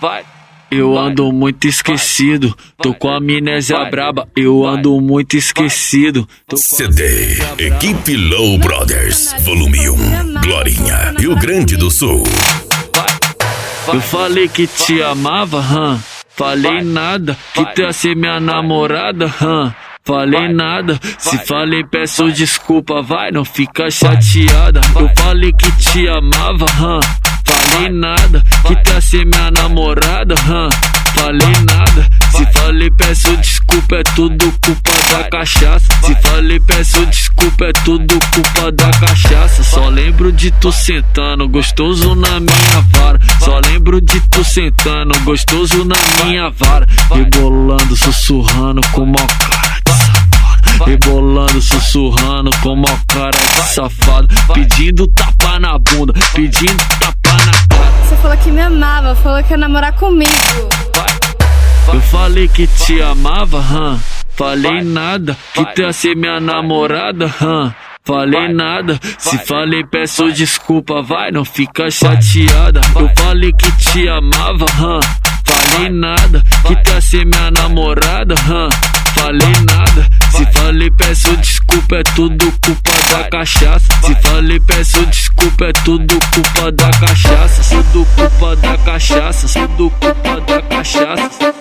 vai. Eu ando muito esquecido, tô com amnésia braba, eu ando muito esquecido. CD Equipe Low Brothers, volume 1, Glorinha, Rio Grande do Sul. Eu falei que te amava, falei nada, que tu ia ser minha namorada, falei nada, se falei peço desculpa, vai, não fica chateada. Eu falei que te amava, falei nada, que tu ia ser minha namorada, falei nada, se falei peço desculpa, é tudo culpa da cachaça. Se falei peço desculpa, é tudo culpa da cachaça. Só lembro de tu sentando, gostoso na minha vara. Só lembro de tu sentando, gostoso na minha vara. Rebolando, sussurrando com mó cara de safado. Rebolando, sussurrando com mó cara de safado. Pedindo tapa na bunda, pedindo tapa na cara. Você falou que me amava, falou que ia namorar comigo. Eu falei que te amava, falei nada, que tu ia ser minha namorada, falei nada, se falei peço desculpa, vai, não fica chateada. Eu falei que te amava, falei nada, que tu ia ser minha namorada, falei nada, se falei peço desculpa, é tudo culpa da cachaça. Se falei peço desculpa, é tudo culpa da cachaça. Tudo culpa da cachaça, tudo culpa da cachaça.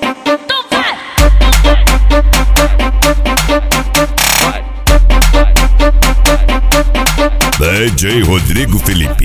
DJ Rodrigo Felipe.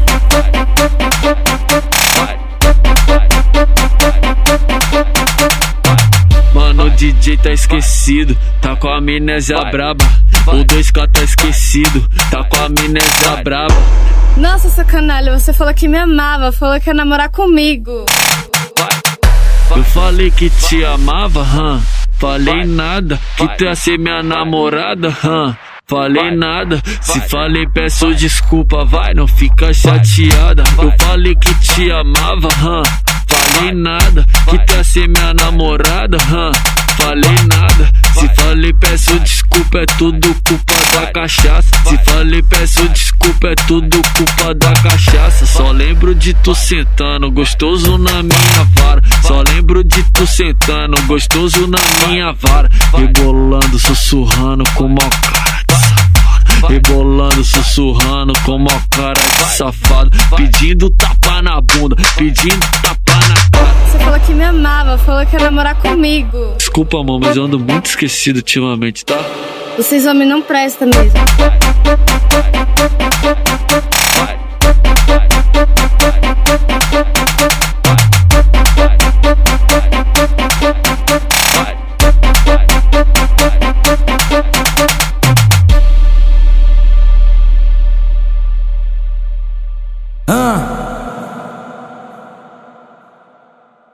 Mano, o DJ tá esquecido, tá com a amnésia braba. O 2K tá esquecido, tá com a amnésia braba. Nossa, seu canalha, você falou que me amava, falou que ia namorar comigo. Eu falei que te amava, falei nada, que tu ia ser minha namorada, falei nada, se falei peço desculpa, vai, não fica chateada. Eu falei que te amava, falei nada, que tu ia ser minha namorada, falei nada, se falei peço desculpa, é tudo culpa da cachaça. Se falei peço desculpa, é tudo culpa da cachaça. Só lembro de tu sentando, gostoso na minha vara. Só lembro de tu sentando, gostoso na minha vara. Rebolando, sussurrando com mó cara de safado. Rebolando, sussurrando com mó cara de safado. Pedindo tapa na bunda, pedindo tapa na cara. Você falou que me amava, falou que ia namorar comigo. Desculpa, amor, mas eu ando muito esquecido ultimamente, tá? Vocês homens não prestam mesmo.